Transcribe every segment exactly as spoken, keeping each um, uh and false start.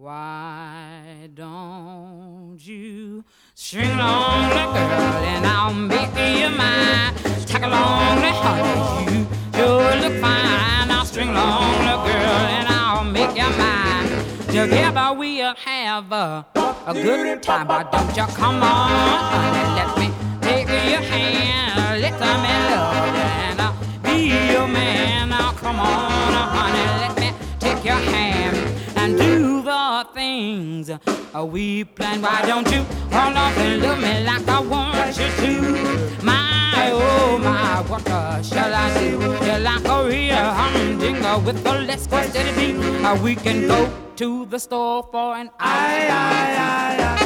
Why don't you string along the girl and I'll make you mine? Tag along the honey, you sure look fine. I'll string along the girl and I'll make you mine. Together we'll have a, a good time, but don't you come on, honey, let me take your hand, let me love you and I'll be your man. Now come on, honey, let me take your hand and do the things uh, we planned. Why don't you run off and love me like I want you to? My, oh my, what uh, shall I do? You're like a real humdinger with a less steady beat. Uh, we can go to the store for an aye, aye, aye, aye.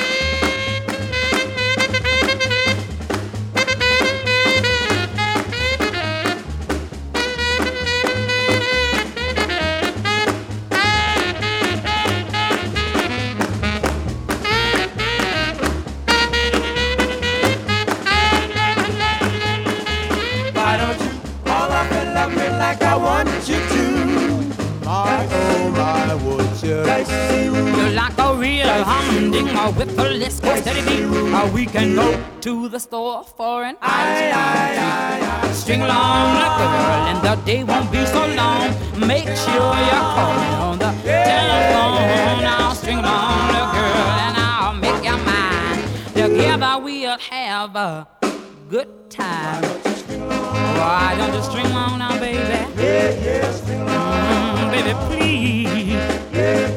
Like I want you to. My, oh my, would you like to? You're like a real humdinger with a list steady beat. Uh, we can go to the store for an aye, aye, aye, aye. String along the girl and the day won't be so long. Make sure you're calling on the telephone. I'll string along the girl and I'll make you mine. Together we'll have a good time. Why don't you string along now, baby? Yeah, yeah, string along. Mm, baby, please. Yeah.